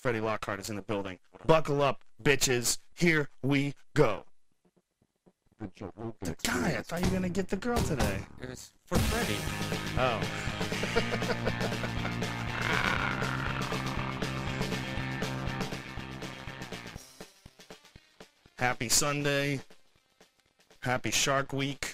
Freddie Lockhart is in the building. Buckle up, bitches. Here we go. The guy, I thought you were going to get the girl today. It was for Freddie. Oh. Happy Sunday. Happy Shark Week.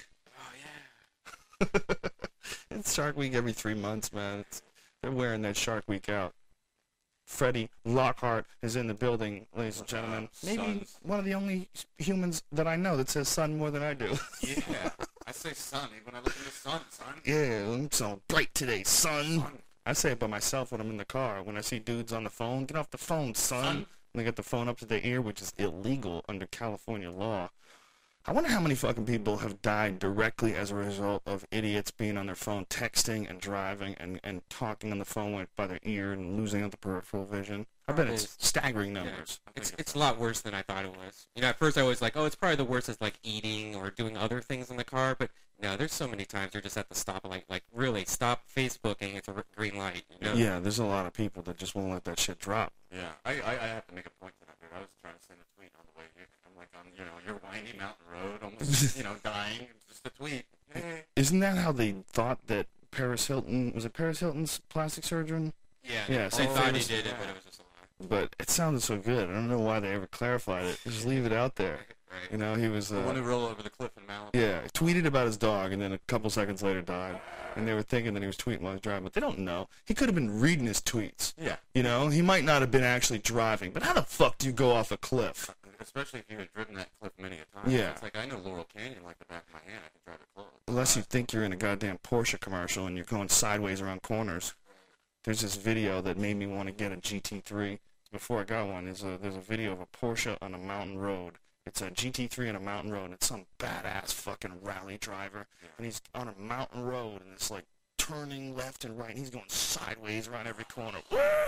Oh, yeah. It's Shark Week every 3 months, man. They're wearing that Shark Week out. Freddie Lockhart is in the building, ladies and gentlemen. Maybe Sons. one of the only humans that I know that says sun more than I do. Yeah. I say sun when I look in the sun, son. Yeah, I'm so bright today, son. Son. I say it by myself when I'm in the car. When I see dudes on the phone, get off the phone, son. Son. And they get the phone up to their ear, which is illegal under California law. I wonder how many fucking people have died directly as a result of idiots being on their phone, texting and driving and talking on the phone by their ear and losing out the peripheral vision. I bet it's staggering numbers. Yeah. It's a lot worse than I thought it was. You know, at first I was like, oh, it's probably the worst is like eating or doing other things in the car, but no, there's so many times you're just at the stop, like really stop Facebooking. It's a green light. You know? Yeah, there's a lot of people that just won't let that shit drop. Yeah. I have to make a point to that, dude. I was trying to send a tweet on the way here. I'm like on, your windy mountain road, almost, dying. Just a tweet. Hey. Isn't that how they thought that Paris Hilton, was it Paris Hilton's plastic surgeon? Yeah. Yeah, They so thought he famous- did it, but it was just a lie. But it sounded so good. I don't know why they ever clarified it. Just leave it out there. Right. You know, he was... The one who rolled over the cliff in Malibu. Yeah, he tweeted about his dog, and then a couple seconds later died. And they were thinking that he was tweeting while he was driving, but they don't know. He could have been reading his tweets. Yeah. You know, he might not have been actually driving. But how the fuck do you go off a cliff? Especially if you had driven that cliff many a time. Yeah. It's like I know Laurel Canyon like the back of my hand. I can drive it close. Unless you think you're in a goddamn Porsche commercial and you're going sideways around corners. There's this video that made me want to get a GT3. Before I got one, there's a video of a Porsche on a mountain road. It's a GT3 on a mountain road, and it's some badass fucking rally driver. Yeah. And he's on a mountain road, and it's like turning left and right, and he's going sideways around every corner.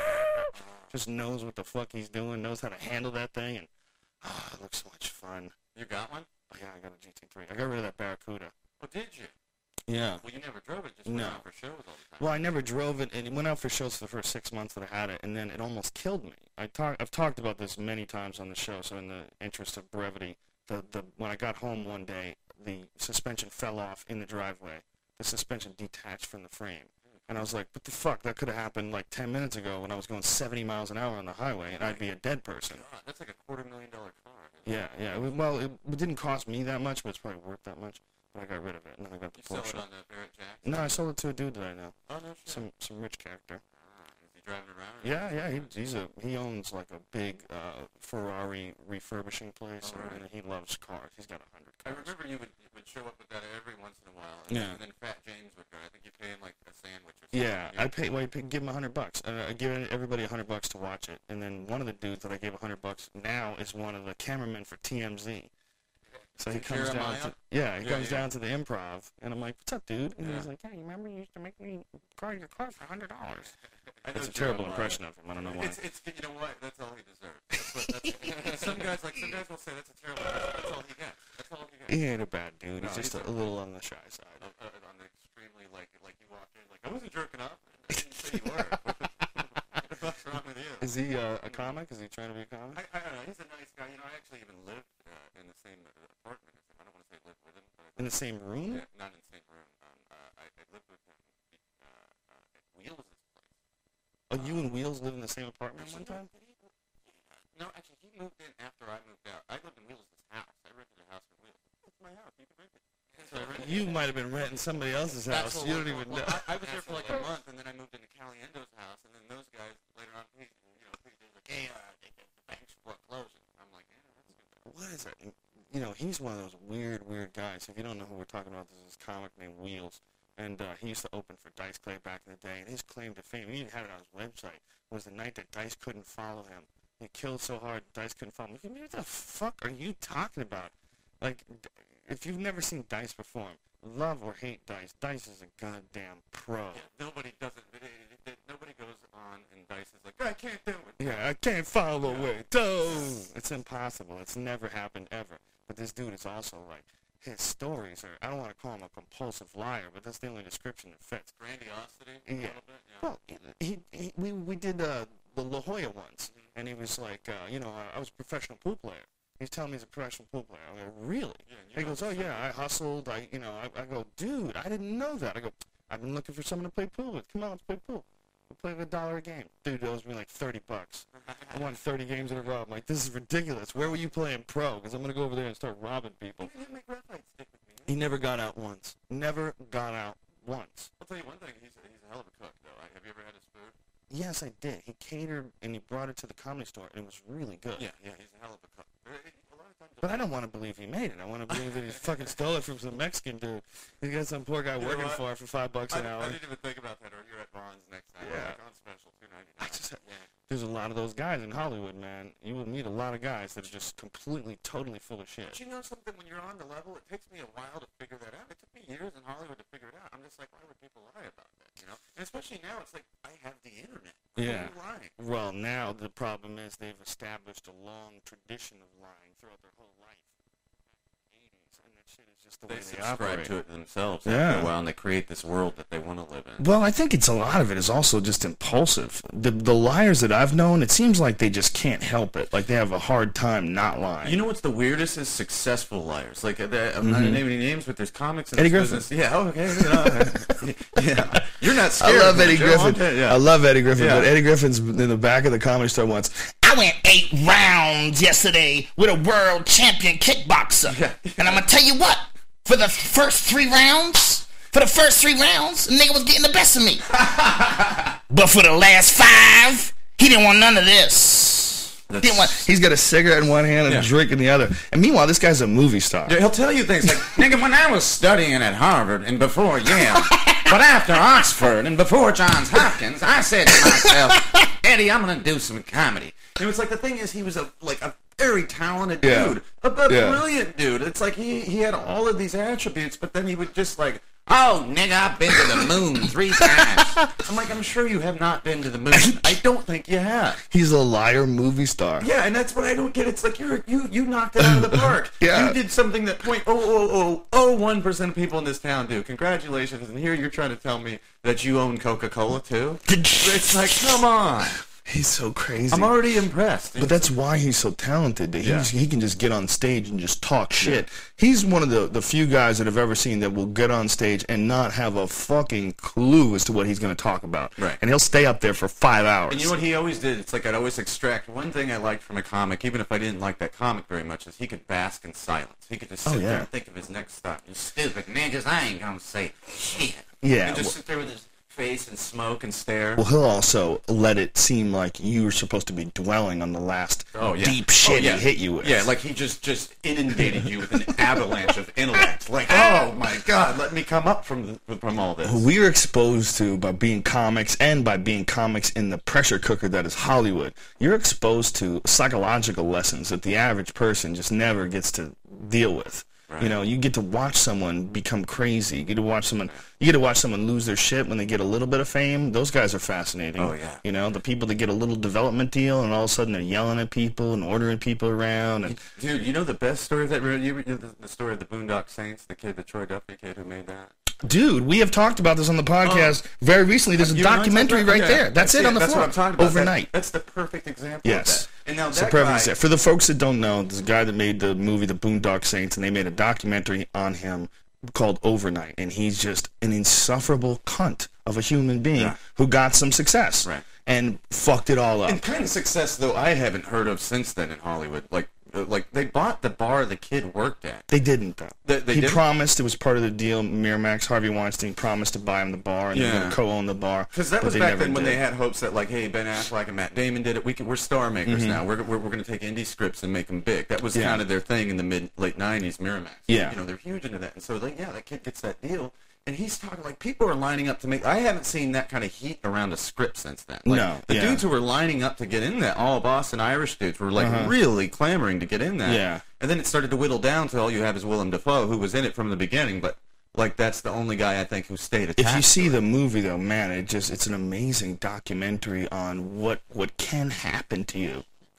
Just knows what the fuck he's doing, knows how to handle that thing, and it looks so much fun. You got one? Oh, yeah, I got a GT3. I got rid of that Barracuda. Oh, did you? Yeah. Well, you never drove it. Just No. went out for shows all the time. Well, I never drove it, and it went out for shows for the first 6 months that I had it, and then it almost killed me. I've talked about this many times on the show, so in the interest of brevity, when I got home one day, the suspension fell off in the driveway. The suspension detached from the frame. And I was like, what the fuck? That could have happened like 10 minutes ago when I was going 70 miles an hour on the highway, and I'd be a dead person. God, that's like a $250,000 car. Yeah, yeah. Well, it didn't cost me that much, but it's probably worth that much. But I got rid of it, and then I got the You sell Porsche. it on the Barrett Jack? No, I sold it to a dude that I know. Oh, no shit. Some rich character. Is he driving around? Yeah, yeah, he owns like a big Ferrari refurbishing place, Oh, right. and he loves cars. He's got 100 I cars. remember you would show up with that every once in a while. Yeah. And then Fat James would go. I think you pay him like a sandwich or something. Yeah, give him $100. I give everybody $100 to watch it, and then one of the dudes that I gave $100 now is one of the cameramen for TMZ. So he comes down Jeremiah? to Yeah, comes yeah. down to the Improv, and I'm like, "What's up, dude?" And Yeah. he's like, "Yeah, you remember you used to make me car your car for $100." I know That's a terrible Jeremiah. impression of him. I don't know why. It's you know what? That's all he deserves. Some guys will say that's a terrible impression. That's all he gets. That's all he gets. He ain't a bad dude. No, He's just he's a little on the shy side. On the extremely like you walked in like I wasn't jerking off. I didn't say you were. What the fuck's wrong with you? Is he a comic? Is he trying to be a comic? I don't know. He's a nice guy. You know, I actually even lived in the same apartment as him. I don't want to say lived with him, but In the same room? yeah, not in the same room. I lived with him at Wheels' place. Oh, you and Wheels lived in the same apartment one time? No, actually, he moved in after I moved out. I lived in Wheels' house. I rented a house in Wheels. It's my house. You can rent it. So I rented You might have been renting somebody else's That's house. what You was- don't even well, know. I was there for like a month, and then I moved into Caliendo's house, and then those guys later on, he was like, hey, the bank's foreclosing. I'm like, yeah, that's good. What is it? You know, he's one of those weird guys. If you don't know who we're talking about, there's this comic named Wheels. And he used to open for Dice Clay back in the day. And his claim to fame, he even had it on his website, was the night that Dice couldn't follow him. He killed so hard, Dice couldn't follow him. What the fuck are you talking about? Like, if you've never seen Dice perform, love or hate Dice, Dice is a goddamn pro. Yeah, nobody does it. Nobody goes on and Dice is like, I can't do it. Yeah, I can't follow it. Oh, it's impossible. It's never happened ever. But this dude is also like, his stories are, I don't want to call him a compulsive liar, but that's the only description that fits. Grandiosity, a Yeah. little bit. Yeah. Well, we did the La Jolla once, and he was like, I was a professional pool player. He's telling me he's a professional pool player. I go, really? Yeah, He goes, oh yeah, I hustled. I go, dude, I didn't know that. I go, I've been looking for someone to play pool with. Come on, let's play pool. We play with $1 a game. Dude owes me like $30. I won 30 games in a row. I'm like, this is ridiculous. Where were you playing pro? Because I'm gonna go over there and start robbing people. He didn't make graphite stick with me. He never got out once. Never got out once. I'll tell you one thing. He's a hell of a cook, though. Have you ever had his food? Yes, I did. He catered and he brought it to the Comedy Store, and it was really good. Yeah, he's a hell of a cook. A lot of times But I don't want to believe he made it. I want to believe that he fucking stole it from some Mexican dude. He got some poor guy know working what? for $5 an hour. I didn't even think about that. Or you're at Ron's next time. Yeah. Like on special, $2.99. I just, there's a lot of those guys in Hollywood, man. You will meet a lot of guys that are just completely, totally full of shit. But you know something? When you're on the level, it takes me a while to figure that out. It took me years in Hollywood to figure it out. I'm just like, why would people lie about that? You know? And especially now, it's like I have the internet. Why Yeah. would you lie? Well, now the problem is they've established a long tradition of lying throughout their whole life. 80s, and that shit is just the way They they subscribe operate. to it themselves Yeah. after a while, and they create this world that they want to live in. Well, I think it's a lot of it is also just impulsive. The liars that I've known, it seems like they just can't help it. Like they have a hard time not lying. You know what's the weirdest is successful liars. Like, I'm not going to name any names, but there's comics in Eddie this Griffin. business. Yeah, okay. Yeah. You're not I scared. love of Eddie Joe, Griffin. aren't you? Yeah. I love Eddie Griffin, Yeah. but Eddie Griffin's in the back of the Comedy Store once. I went 8 rounds yesterday with a world champion kickboxer. Yeah. And I'm going to tell you what, for the first 3 rounds, a nigga was getting the best of me. But for the last 5, he didn't want none of this. He's got a cigarette in one hand and a drink in the other. And meanwhile, this guy's a movie star. Yeah, he'll tell you things like, nigga, when I was studying at Harvard and before Yale, but after Oxford and before Johns Hopkins, I said to myself, Eddie, I'm going to do some comedy. And it's like, the thing is, he was a very talented dude, a brilliant dude. It's like he had all of these attributes, but then he would just like, oh, nigga, I've been to the moon 3 times. I'm like, I'm sure you have not been to the moon. I don't think you have. He's a liar movie star. Yeah, and that's what I don't get. It's like you knocked it out of the park. Yeah. You did something that 0.00001% of people in this town do. Congratulations. And here you're trying to tell me that you own Coca-Cola too? It's like, come on. He's so crazy. I'm already impressed. But that's why he's so talented. That he can just get on stage and just talk shit. He's one of the few guys that I've ever seen that will get on stage and not have a fucking clue as to what he's going to talk about. Right. And he'll stay up there for 5 hours. And you know what he always did? It's like I'd always extract one thing I liked from a comic, even if I didn't like that comic very much, is he could bask in silence. He could just sit there and think of his next stop. You stupid niggas, I ain't gonna say shit. Yeah. And just sit there with his face and smoke and stare. Well, he'll also let it seem like you were supposed to be dwelling on the last deep shit he hit you with. Yeah, like he just inundated you with an avalanche of intellect. Like, oh my God, let me come up from all this. We are exposed to, by being comics and by being comics in the pressure cooker that is Hollywood, you're exposed to psychological lessons that the average person just never gets to deal with. Right. You know, you get to watch someone become crazy. You get to watch someone lose their shit when they get a little bit of fame. Those guys are fascinating. Oh yeah. You know, the people that get a little development deal and all of a sudden they're yelling at people and ordering people around. And dude, you know the best story of that? The story of the Boondock Saints, the Troy Duffy kid who made that. Dude, we have talked about this on the podcast very recently. There's a documentary right there. That's it on the floor. That's what I'm talking about. Overnight. That's the perfect example yes. of that. And now it's a perfect example. For the folks that don't know, there's a guy that made the movie The Boondock Saints, and they made a documentary on him called Overnight. And he's just an insufferable cunt of a human being who got some success and fucked it all up. And kind of success, though, I haven't heard of since then in Hollywood. Like they bought the bar the kid worked at. They didn't, though. He promised, it was part of the deal, Miramax, Harvey Weinstein promised to buy him the bar, and they're going to co-own the bar. Because that was back then when they had hopes that, like, hey, Ben Affleck and Matt Damon did it. We're star makers now. We're going to take indie scripts and make them big. That was kind of their thing in the late 90s, Miramax. Yeah. You know, they're huge into that. And so, that kid gets that deal. And he's talking like people are lining up to make. I haven't seen that kind of heat around a script since then. Like, the dudes who were lining up to get in that, all Boston Irish dudes, were like really clamoring to get in that. Yeah. And then it started to whittle down to all you have is Willem Dafoe, who was in it from the beginning, but like that's the only guy I think who stayed attached. If you see the movie though, man, it's an amazing documentary on what can happen to you.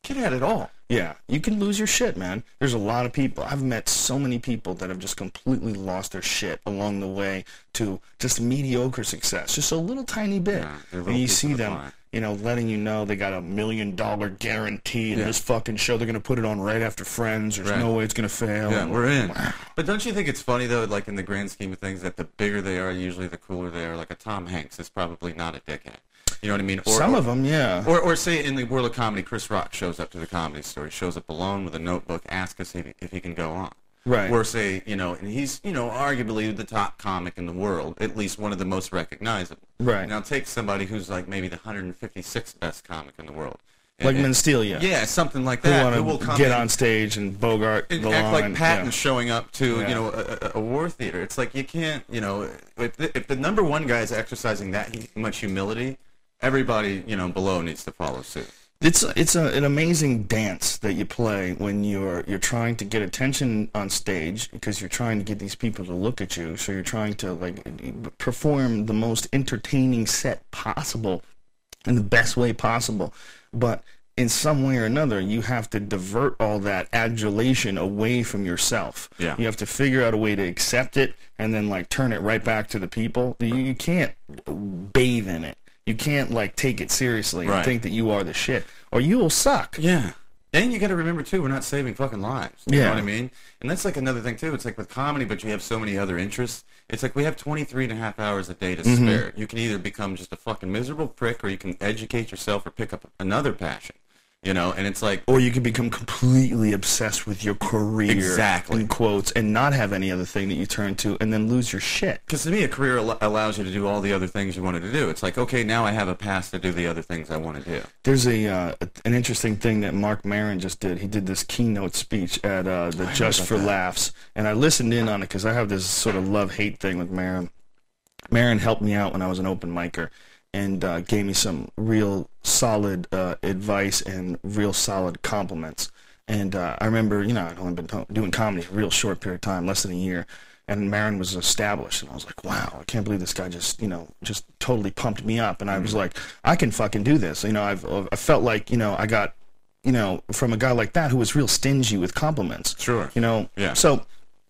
Get at it all. Yeah, you can lose your shit, man. There's a lot of people. I've met so many people that have just completely lost their shit along the way to just mediocre success, just a little tiny bit. Yeah, they're and little you piece see of the them, pie. you know, letting you know they got $1 million guarantee in Yeah. this fucking show. They're gonna put it on right after Friends. There's no way it's gonna fail. Yeah, And we're in. wow. But don't you think it's funny though, like in the grand scheme of things, that the bigger they are, usually the cooler they are. Like a Tom Hanks is probably not a dickhead. You know what I mean? Some of them, yeah. Or say in the world of comedy, Chris Rock shows up to the Comedy Store. He shows up alone with a notebook, asks us if he can go on. Right. Or say, you know, and he's, you know, arguably the top comic in the world, at least one of the most recognizable. Right. Now take somebody who's like maybe the 156th best comic in the world. Like And- Menstelia. Yeah, something like Who that. Who will want to come get in on stage and Bogart and the act line. like Patton yeah. showing up to, Yeah. you know, a war theater. It's like you can't, you know, if the number one guy is exercising that much humility, everybody, you know, below needs to follow suit. It's an amazing dance that you play when you're trying to get attention on stage because you're trying to get these people to look at you. So you're trying to like perform the most entertaining set possible in the best way possible. But in some way or another, you have to divert all that adulation away from yourself. Yeah. You have to figure out a way to accept it and then like turn it right back to the people. You can't bathe in it. You can't like take it seriously and Right. think that you are the shit, or you will suck. Yeah. And you got to remember too, we're not saving fucking lives. You Yeah. know what I mean? And that's like another thing too. It's like with comedy, but you have so many other interests. It's like we have 23 and a half hours a day to spare. You can either become just a fucking miserable prick, or you can educate yourself or pick up another passion. You know, and it's like, Or you can become completely obsessed with your career, Exactly. in quotes, and not have any other thing that you turn to, and then lose your shit. because to me, a career allows you to do all the other things you wanted to do. It's like, okay, now I have a pass to do the other things I want to do. There's an interesting thing that Mark Maron just did. He did this keynote speech at the Just about for that. Laughs, and I listened in on it because I have this sort of love-hate thing with Maron. Maron helped me out when I was an open micer and gave me some real solid advice and real solid compliments. And I remember, you know, I'd only been doing comedy a real short period of time, less than a year, and Maron was established, and I was like, wow, I can't believe this guy just, you know, just totally pumped me up, and I was like, I can fucking do this. You know, I felt like, you know, I got, you know, from a guy like that who was real stingy with compliments. Sure. You know? Yeah. So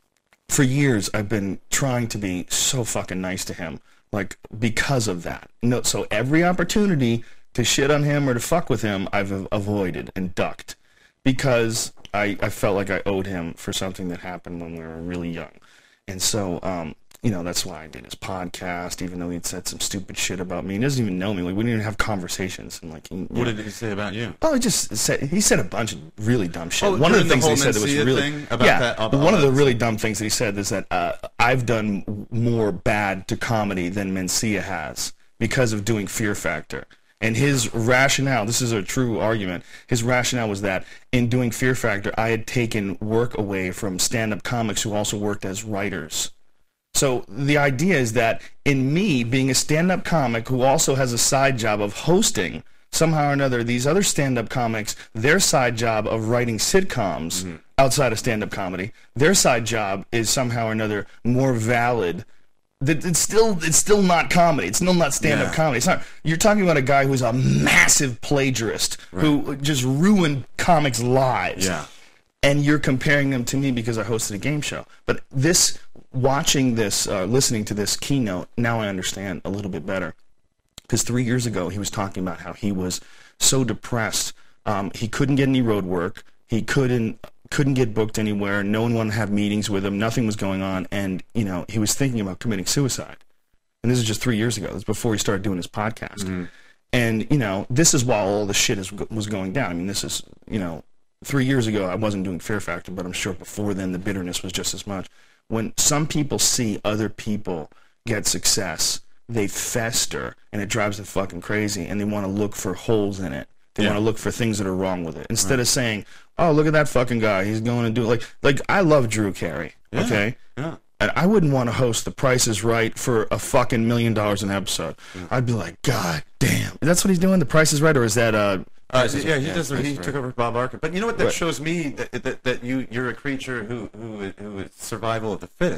for years I've been trying to be so fucking nice to him, like because of that. No, so every opportunity to shit on him or to fuck with him, I've avoided and ducked because I felt like I owed him for something that happened when we were really young. And so, you know, that's why I did his podcast, even though he'd said some stupid shit about me. He doesn't even know me. Like, we didn't even have conversations. And like, What did he say about you? Oh, he said a bunch of really dumb shit. Oh, One of the during the things that he whole said that was Mencia really thing about yeah. that- all one of the that really dumb things that he said is that I've done more bad to comedy than Mencia has because of doing Fear Factor. And his rationale, this is a true argument, his rationale was that in doing Fear Factor, I had taken work away from stand-up comics who also worked as writers. So the idea is that in me being a stand-up comic who also has a side job of hosting, somehow or another, these other stand-up comics, their side job of writing sitcoms outside of stand-up comedy, their side job is somehow or another more valid. That it's still not comedy. It's still not stand-up Yeah. comedy. It's not. You're talking about a guy who's a massive plagiarist who just ruined comics' lives. Yeah. And you're comparing them to me because I hosted a game show. But this, watching this, listening to this keynote, now I understand a little bit better. Because 3 years ago, he was talking about how he was so depressed. He couldn't get any road work. He couldn't get booked anywhere. No one wanted to have meetings with him. Nothing was going on. And, you know, he was thinking about committing suicide. And this is just 3 years ago. This is before he started doing his podcast. And, you know, this is while all the shit was going down. I mean, this is, you know, 3 years ago, I wasn't doing Fear Factor, but I'm sure before then the bitterness was just as much. When some people see other people get success, they fester, and it drives them fucking crazy, and they want to look for holes in it. They want to look for things that are wrong with it. Instead of saying, oh, look at that fucking guy. He's going to do it. Like I love Drew Carey, okay? Yeah. And I wouldn't want to host The Price is Right for a fucking $1 million an episode. I'd be like, God damn. That's what he's doing, The Price is Right? Or is that, Yeah, he yeah, does. that's He right. took over Bob Barker. But you know what? That Right. shows me that you're a creature who is survival of the fittest.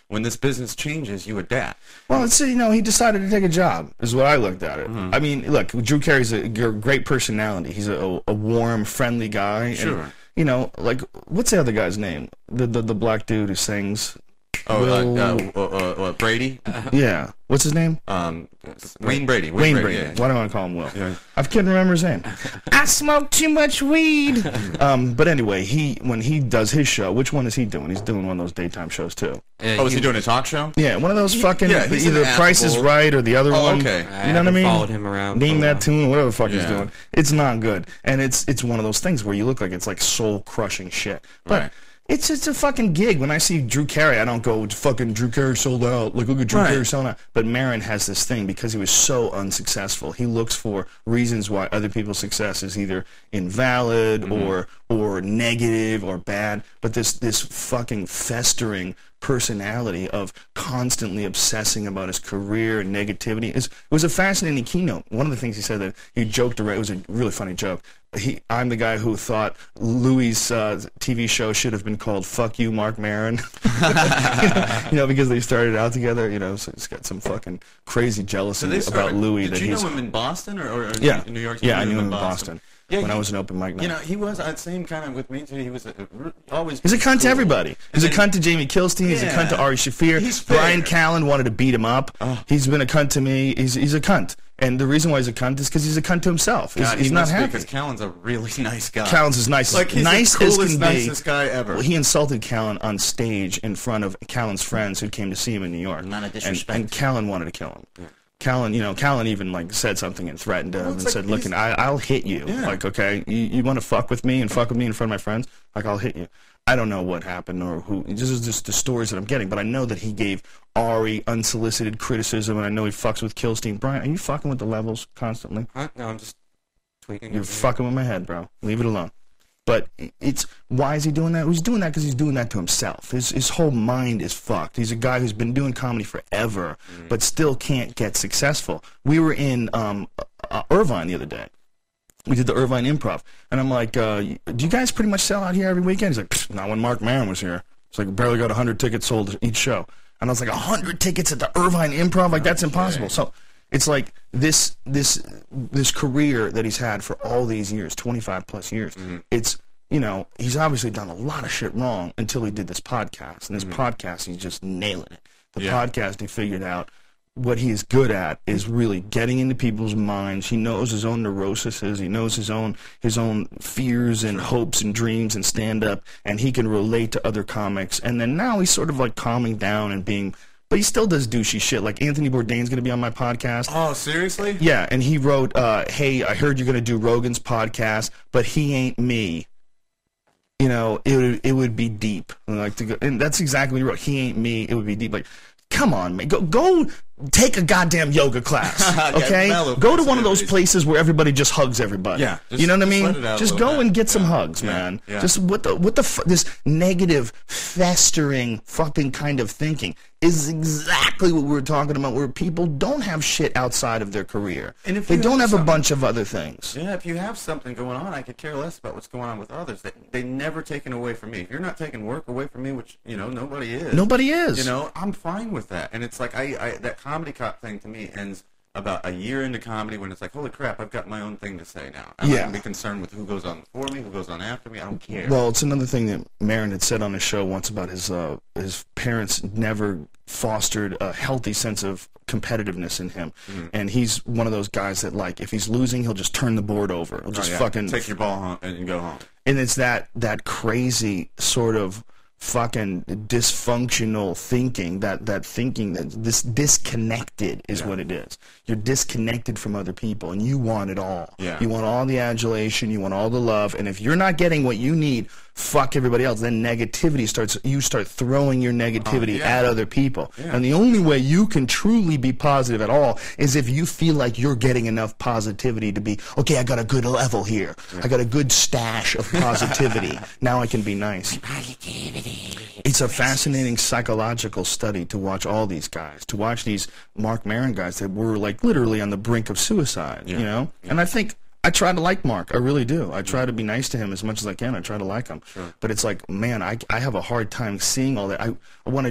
when this business changes, you adapt. Well, it's, he decided to take a job, is what I looked at it. I mean, look, Drew Carey's a great personality. He's a warm, friendly guy. Sure. And, like, what's the other guy's name? The black dude who sings. Brady? Yeah. What's his name? Wayne Brady. Wayne Brady. Yeah. Why do I want to call him Will? Yeah. I can't remember his name. I smoke too much weed. But anyway, when he does his show, which one is he doing? He's doing one of those daytime shows too. Is he doing a talk show? Yeah, one of those fucking he's either an Price is affable- Right or the other one. okay. You know what I mean? Followed him around. Name for a that while. tune, whatever the fuck he's Yeah. doing. It's not good, and it's one of those things where you look like it's like soul crushing shit. But Right. it's a fucking gig. When I see Drew Carey, I don't go, fucking Drew Carey sold out. Like, look at Drew Right. Carey selling out. But Maron has this thing because he was so unsuccessful. He looks for reasons why other people's success is either invalid or negative or bad. But this fucking festering personality of constantly obsessing about his career and negativity it was a fascinating keynote. One of the things he said that he joked around, it was a really funny joke. I'm the guy who thought Louis' TV show should have been called "Fuck You, Mark Maron," because they started out together. So he's got some fucking crazy jealousy about Louis. Did that you he's know him in Boston or yeah, in New York? yeah, I You knew him in Boston Yeah, when I was an open mic night. he was the same kind of with me too. He was always. He's a cunt to cool. everybody. He's a And cunt to Jamie Kilstein. He's a cunt to Yeah. Ari Shaffir. He's fair. Brian Callen wanted to beat him up. Oh. He's been a cunt to me. He's a cunt. And the reason why he's a cunt is because he's a cunt to himself. God, He's he not must be, happy. because Callen's a really nice guy. Callen's as nice, Like, he's nice the coolest, as can nicest be. guy ever. Well, he insulted Callen on stage in front of Callen's friends who came to see him in New York. Not a disrespect. And Callen wanted to kill him. Callen, Callen even like said something and threatened him and it's said, like "Look, I'll hit you. Yeah. Like, okay, you want to fuck with me and fuck with me in front of my friends? Like, I'll hit you." I don't know what happened or who. This is just the stories that I'm getting, but I know that he gave Ari unsolicited criticism, and I know he fucks with Kilstein. Brian, are you fucking with the levels constantly? No, I'm just tweaking. You're it. fucking with my head, bro. Leave it alone. But it's why is he doing that? He's doing that because he's doing that to himself. His whole mind is fucked. He's a guy who's been doing comedy forever, but still can't get successful. We were in Irvine the other day. We did the Irvine Improv, and I'm like, "Do you guys pretty much sell out here every weekend?" He's like, "Pfft, "Not when Mark Maron was here. It's like barely got 100 tickets sold each show." And I was like, 100 tickets at the Irvine Improv? Like, that's impossible. So it's like this career that he's had for all these years, 25 plus years. It's, he's obviously done a lot of shit wrong until he did this podcast. And this podcast, he's just nailing it. The podcast, he figured out what he is good at is really getting into people's minds. He knows his own neuroses. He knows his own fears and hopes and dreams and stand-up, and he can relate to other comics. And then now he's sort of like calming down and being, but he still does douchey shit. Like Anthony Bourdain's going to be on my podcast. Oh, seriously? Yeah, and he wrote, "Hey, I heard you're going to do Rogan's podcast, but he ain't me." It would be deep. And that's exactly what he wrote. He ain't me. It would be deep. Like, come on, man. Go take a goddamn yoga class, okay? Go to one of those places where everybody just hugs everybody. Yeah, you know what I just mean? let it out a Just little go bit. and get some Yeah, hugs, yeah, man. yeah. Just this negative, festering, fucking kind of thinking is exactly what we were talking about, where people don't have shit outside of their career. And if they you don't have have a something- bunch of other things. Yeah, if you have something going on, I could care less about what's going on with others. They never taken away from me. If you're not taking work away from me, which, nobody is. Nobody is. I'm fine with that. And it's like, I that comedy cop thing to me ends about a year into comedy when it's like, holy crap, I've got my own thing to say now. I'm not Yeah. going to be concerned with who goes on before me, who goes on after me. I don't care. Well, it's another thing that Maron had said on his show once about his parents never fostered a healthy sense of competitiveness in him, and he's one of those guys that, like, if he's losing, he'll just turn the board over. He'll just fucking take your ball home and go home. And it's that crazy sort of fucking dysfunctional thinking, that thinking that this disconnected is what it is. You're disconnected from other people, and you want it all. Yeah. You want all the adulation, you want all the love, and if you're not getting what you need, fuck everybody else. Then negativity starts. You start throwing your negativity at other people, and the only way you can truly be positive at all is if you feel like you're getting enough positivity to be okay. I got a good level here. I got a good stash of positivity. Now I can be nice. It's a fascinating psychological study to watch all these guys, to watch these Mark Maron guys that were like literally on the brink of suicide, And I think I try to like Mark. I really do. I try to be nice to him as much as I can. I try to like him. But it's like, man, I have a hard time seeing all that. I want to just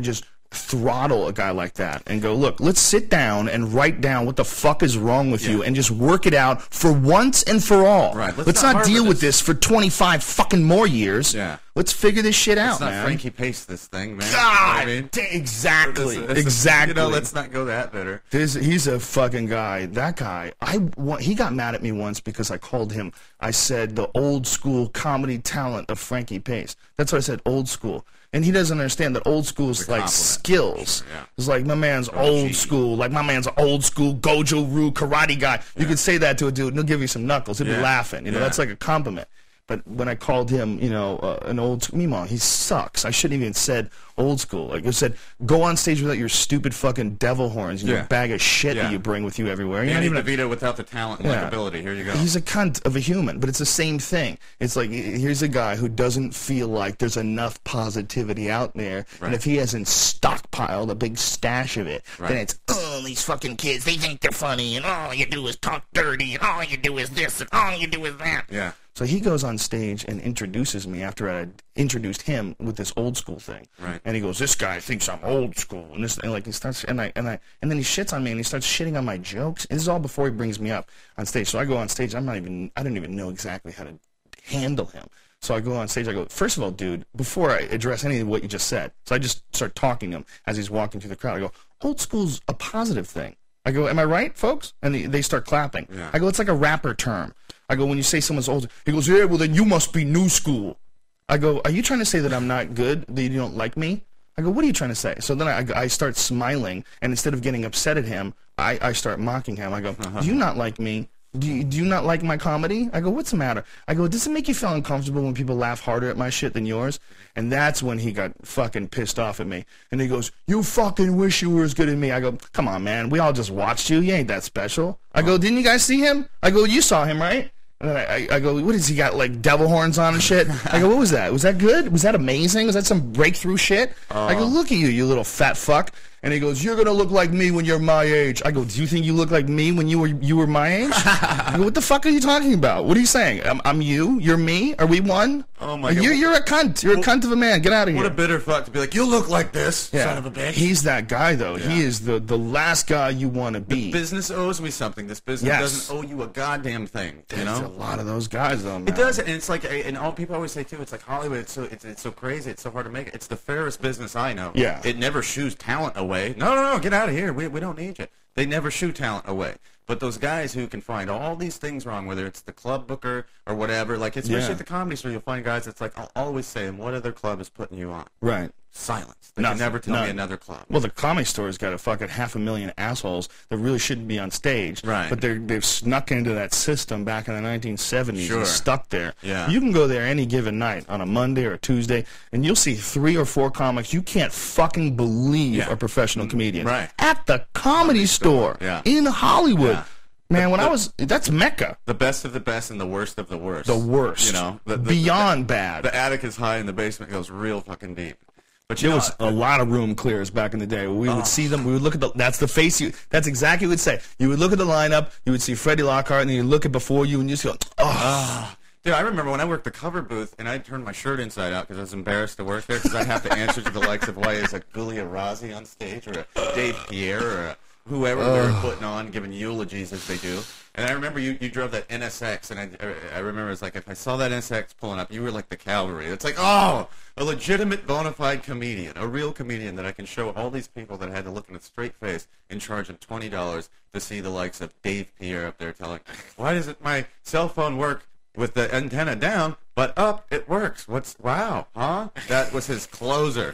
throttle a guy like that and go, look, let's sit down and write down what the fuck is wrong with you and just work it out for once and for all. Right. Let's not deal with this for 25 fucking more years. Yeah. Let's figure this shit out, Let's not man. Frankie Pace this thing, man. God, You know what I mean? exactly. It's Exactly. You know, let's not go that bitter. He's a fucking guy. That guy, he got mad at me once because I called him, I said the old school comedy talent of Frankie Pace. That's what I said, old school. And he doesn't understand that old school is like compliment. skills. Yeah. It's like my man's old school. Like my man's an old school Gojo Ryu karate guy. You could say that to a dude and he'll give you some knuckles. He'll be laughing. You know, that's like a compliment. But when I called him, you know, an old Mimo, he sucks. I shouldn't even said old school. Like I said, go on stage without your stupid fucking devil horns and your bag of shit that you bring with you everywhere. You're not even DeVito without the talent and likability. Here you go. He's a cunt of a human, but it's the same thing. It's like, here's a guy who doesn't feel like there's enough positivity out there, and if he hasn't stockpiled a big stash of it, then it's, oh, these fucking kids, they think they're funny, and all you do is talk dirty, and all you do is this, and all you do is that. Yeah. So he goes on stage and introduces me after I introduced him with this old school thing. Right. And he goes, "This guy thinks I'm old school," and this, and like he starts, and then he shits on me and he starts shitting on my jokes. And this is all before he brings me up on stage. So I go on stage. I don't even know exactly how to handle him. So I go on stage. I go, first of all, dude, before I address any of what you just said, so I just start talking to him as he's walking through the crowd. I go, old school's a positive thing. I go, am I right, folks? And they start clapping. Yeah. I go, it's like a rapper term. I go, when you say someone's old, he goes, yeah, well, then you must be new school. I go, are you trying to say that I'm not good, that you don't like me? I go, what are you trying to say? So then I start smiling, and instead of getting upset at him, I start mocking him. I go, do you not like me? Do you not like my comedy? I go, what's the matter? I go, does it make you feel uncomfortable when people laugh harder at my shit than yours? And that's when he got fucking pissed off at me. And he goes, you fucking wish you were as good as me. I go, come on, man. We all just watched you. You ain't that special. I go, didn't you guys see him? I go, you saw him, right? And then I go, what has he got, like devil horns on and shit? I go, what was that? Was that good? Was that amazing? Was that some breakthrough shit? I go, look at you, you little fat fuck. And he goes, you're going to look like me when you're my age. I go, do you think you look like me when you were my age? I go, what the fuck are you talking about? What are you saying? I'm you? You're me? Are we one? Oh, my God. You're a cunt. You're a cunt of a man. Get out of here. What a bitter fuck to be like, you look like this, son of a bitch. He's that guy, though. Yeah. He is the last guy you want to be. Business owes me something. This business doesn't owe you a goddamn thing. You There's know? a lot of those guys, though, man. It does, and it's like, and all people always say too. It's like Hollywood. It's so crazy. It's so hard to make it. It's the fairest business I know. Yeah. It never shoos talent away. No, get out of here. We don't need you. They never shoo talent away. But those guys who can find all these things wrong, whether it's the club booker or whatever, like especially at the Comedy Store, you'll find guys that's like, I'll always say, and what other club is putting you on? Right. Silence. They Nothing. can never tell None. me another club. Well, the Comedy Store's got a fucking 500,000 assholes that really shouldn't be on stage. Right. But they've snuck into that system back in the 1970s Sure. and stuck there. Yeah. You can go there any given night on a Monday or a Tuesday, and you'll see 3 or 4 comics you can't fucking believe are professional comedians. Right. At the Comedy Store. Yeah. In Hollywood. Yeah. Man, that's Mecca. The best of the best and the worst of the worst. The worst. You know? Beyond bad. The attic is high and the basement goes real fucking deep. But There was a lot of room clears back in the day. We would see them. We would look at that's the face you. That's exactly what you would say. You would look at the lineup. You would see Freddie Lockhart, and then you look at before you, and you just go, oh. Dude, I remember when I worked the cover booth, and I'd turn my shirt inside out because I was embarrassed to work there because I'd have to answer to the likes of why is a Gulia Razi on stage or a Dave Pierre or a whoever they were putting on, giving eulogies as they do. And I remember you drove that NSX, and I remember it's like if I saw that NSX pulling up, you were like the cavalry. It's like, oh, a legitimate bona fide comedian, a real comedian that I can show all these people that I had to look in a straight face and charge them $20 to see the likes of Dave Pierre up there telling, why doesn't my cell phone work with the antenna down, but up it works? Wow, huh? That was his closer.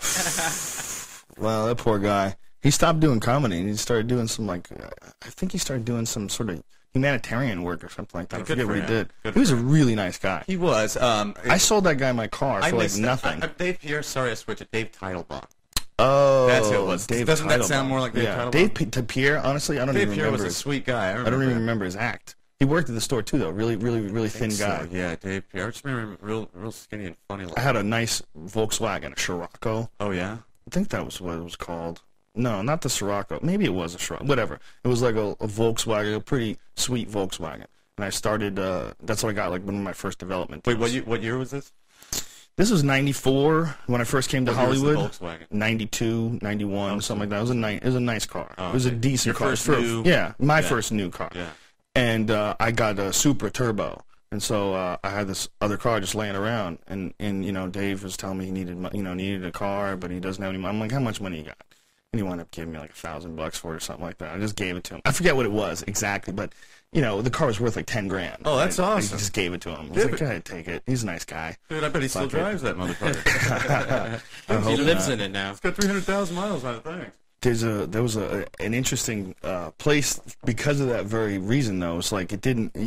Well, that poor guy. He stopped doing comedy, and he started doing some, like, I think he started doing some sort of humanitarian work or something like that. I forget what he did. He was a really nice guy. He was. I sold that guy my car for, like, nothing. Dave Pierre, sorry I switched it. Dave Teitelbaum. Oh, That's who it was. Dave Doesn't that sound Teitelbaum. more like Dave yeah. Teitelbaum? Dave Pierre, honestly, I don't Dave even Pierre remember was a his, sweet guy. I don't even remember his act. He worked at the store, too, though. Really thin guy. So, yeah, Dave Pierre. I just remember him real skinny and funny. I had a nice Volkswagen, a Scirocco. Oh, yeah? I think that was what it was called. No, not the Scirocco. Maybe it was a Scirocco. Whatever. It was like a Volkswagen, a pretty sweet Volkswagen. And I started, that's what I got, like, one of my first development Wait, deals. what year was this? This was 94 when I first came to What year was the Hollywood. Volkswagen? 92, 91, something like that. It was a nice car. Oh, It was a okay. decent Your car. first new- my Yeah. first new car. Yeah. And I got a Supra Turbo. And so I had this other car just laying around, and Dave was telling me he needed a car, but he doesn't have any money. I'm like, how much money you got? And he wound up giving me like $1,000 for it or something like that. I just gave it to him. I forget what it was exactly, but the car was worth like $10,000. Oh, that's I awesome. just gave it to him. I was Yeah, like, but- go ahead, take it. He's a nice guy. Dude, I bet he still Fuck it. drives that motherfucker. I He hope lives not. in it now. It's got 300,000 miles on it, thanks. There was an interesting place because of that very reason though. It's like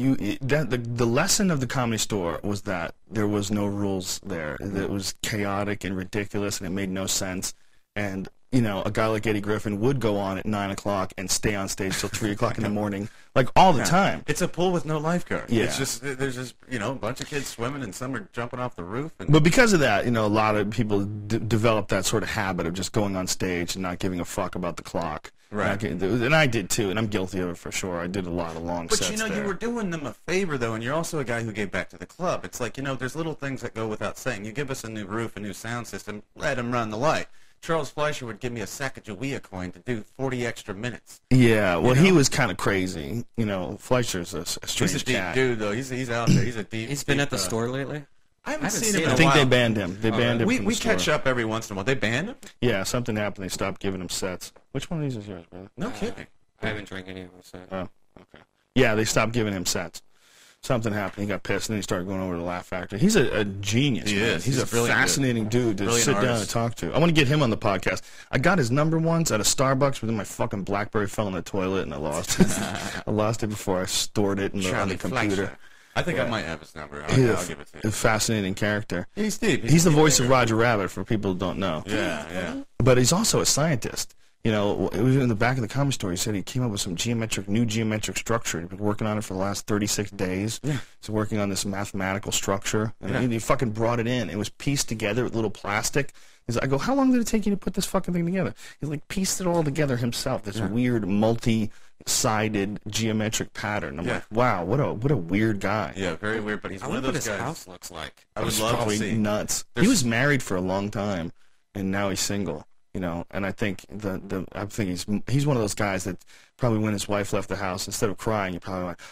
the lesson of the Comedy Store was that there was no rules there. It was chaotic and ridiculous, and it made no sense. And a guy like Eddie Griffin would go on at 9 o'clock and stay on stage till 3 o'clock in the morning, like all the time. It's a pool with no lifeguard. Yeah. It's just there's just a bunch of kids swimming and some are jumping off the roof. And But because of that, a lot of people develop that sort of habit of just going on stage and not giving a fuck about the clock. Right. And I did too, and I'm guilty of it for sure. I did a lot of long But sets you there. were doing them a favor though, and you're also a guy who gave back to the club. It's like there's little things that go without saying. You give us a new roof, a new sound system, let him run the light. Charles Fleischer would give me a Sacagawea coin to do 40 extra minutes. Yeah, well, he was kind of crazy. Fleischer's a strange He's a deep cat. dude though. He's out there. He's a deep. He's been deep, at the store lately. I haven't seen seen him in him. a I think while. they banned him. They banned him. We from the store. catch up every once in a while. They banned him? Yeah, something happened. They stopped giving him sets. Which one of these is yours, brother? No kidding. I haven't drank any of them, so. Oh, okay. Yeah, they stopped giving him sets. Something happened. He got pissed, and then he started going over to the Laugh Factory. He's a genius. He man. is. He's He's a brilliant fascinating dude to Brilliant sit down and artist. talk to. I want to get him on the podcast. I got his number once at a Starbucks, but then my fucking BlackBerry fell in the toilet, and I lost it. I lost it before I stored it on the computer. Fleischer. I think I Yeah. might have his number. I'll He's give it to a you. fascinating character. He's deep. He's the a deep voice of thinker. Roger Rabbit for people who don't know. Yeah. But he's also a scientist. It was in the back of the Comedy Store. He said he came up with some new geometric structure. He's been working on it for the last 36 days. Yeah. He's working on this mathematical structure. And he fucking brought it in. It was pieced together with little plastic. I go, how long did it take you to put this fucking thing together? He pieced it all together himself. This weird multi-sided geometric pattern. I'm Yeah. like, wow, what a weird guy. Yeah, very weird, but he's I one of wonder what those his guys. house looks like. I would He's love to probably see. nuts. He There's- was married for a long time, and now he's single. And I think he's one of those guys that probably when his wife left the house, instead of crying, he probably went,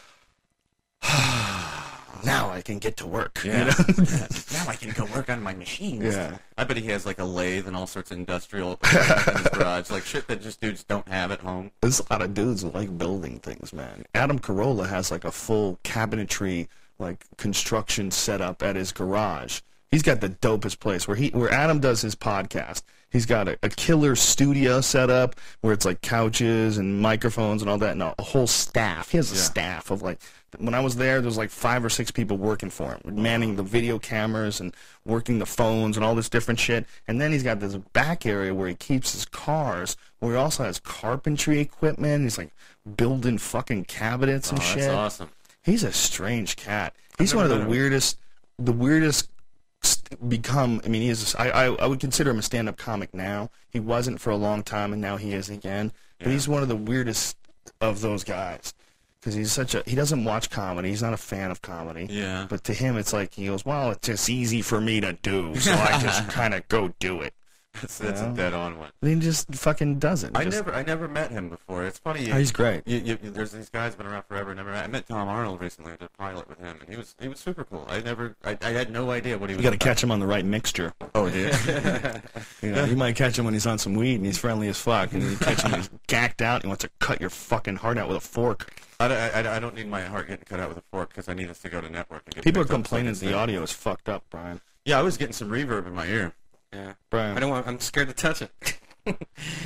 now I can get to work. Yeah. Now I can go work on my machines. Yeah. I bet he has like a lathe and all sorts of industrial equipment in his garage, like shit that just dudes don't have at home. There's a lot of dudes who like building things, man. Adam Carolla has like a full cabinetry, like construction setup at his garage. He's got the dopest place where Adam does his podcast. He's got a killer studio set up where it's like couches and microphones and all that, and a whole staff. He has a staff of like, when I was there was like 5 or 6 people working for him, manning the video cameras and working the phones and all this different shit. And then he's got this back area where he keeps his cars, where he also has carpentry equipment. He's like building fucking cabinets and shit. That's awesome. He's a strange cat. He's one of never the met him. weirdest become. I mean, I would consider him a stand-up comic now. He wasn't for a long time, and now he is again. But he's one of the weirdest of those guys because he doesn't watch comedy. He's not a fan of comedy. Yeah. But to him, it's like he goes, well, it's just easy for me to do, so I just kind of go do it. That's a dead on one. And he just fucking does it. I never met him before. It's funny. Oh, he's great. There's these guys been around forever. I met Tom Arnold recently. I did a pilot with him, and he was super cool. I had no idea what he was. You got to about. catch him on the right mixture. Oh yeah. You might catch him when he's on some weed and he's friendly as fuck, and you catch him when he's gacked out and he wants to cut your fucking heart out with a fork. I don't need my heart getting cut out with a fork because I need us to go to network. And get People are picked up complaining so that the audio is fucked up, Brian. Yeah, I was getting some reverb in my ear. Yeah. Brian. I'm scared to touch it. All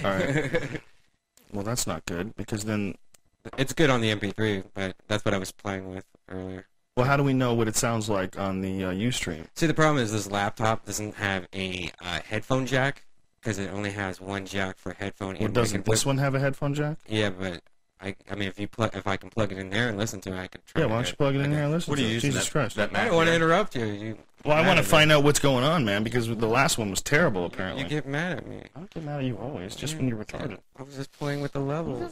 right. Well, that's not good because then. It's good on the MP3, but that's what I was playing with earlier. Well, how do we know what it sounds like on the Ustream? See, the problem is this laptop doesn't have a headphone jack because it only has one jack for headphone. Well, and doesn't this one have a headphone jack? Yeah, but I mean, if I can plug it in there and listen to it, I could try. Yeah, why don't you plug it in here and listen What to are you it? using? Jesus Christ. That I Mac don't want to here? interrupt you. Well, I mad want to at me. find out what's going on, man, because the last one was terrible, apparently. You get mad at me. I don't get mad at you always, just when you're retarded. I was just playing with the levels.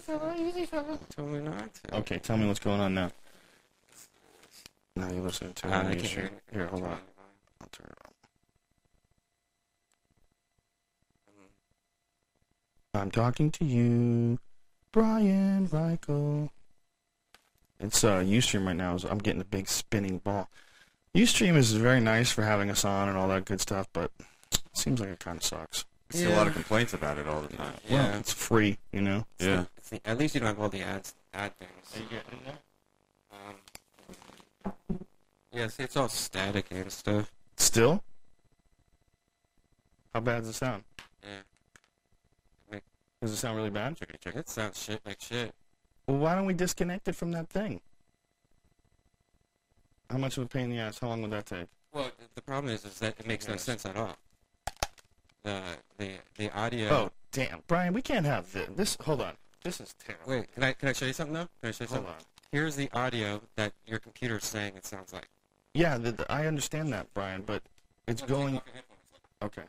Told me not to. Okay, tell me what's going on now. Now you're listening to I the can't hear Ustream. it. Here, hold on. I'll turn it on. I'm talking to you, Brian Reichel. It's Ustream right now. I'm getting a big spinning ball. Ustream is very nice for having us on and all that good stuff, but it seems like it kind of sucks. I see a lot of complaints about it all the time. Yeah. Well, it's free, you know. Yeah. At least you don't have all the ad things. Are you getting there? Yeah, see, it's all static and stuff. Still? How bad does it sound? Yeah. Does it sound really bad? It sounds shit like shit. Well, why don't we disconnect it from that thing? How much of a pain in the ass? How long would that take? Well, the problem is that it makes no Yes. sense at all. The audio. Oh, damn. Brian, we can't have this. Hold on. This is terrible. Wait, can I show you something though? Can I show you Hold something? on. Here's the audio that your computer's saying it sounds like. Yeah, I understand that, Brian, but it's going... Okay.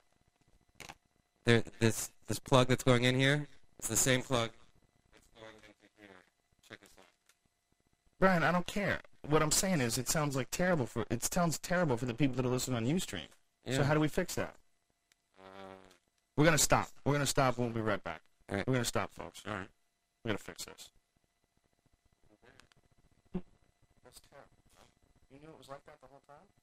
This plug that's going in here, it's the same plug that's going into here. Check this out. Brian, I don't care. What I'm saying is it sounds terrible for the people that are listening on Ustream. Yeah. So how do we fix that? We're going to stop. We're going to stop and we'll be right back. All right. We're going to stop, folks. All right. We're going to fix this. That's terrible. You knew it was like that the whole time?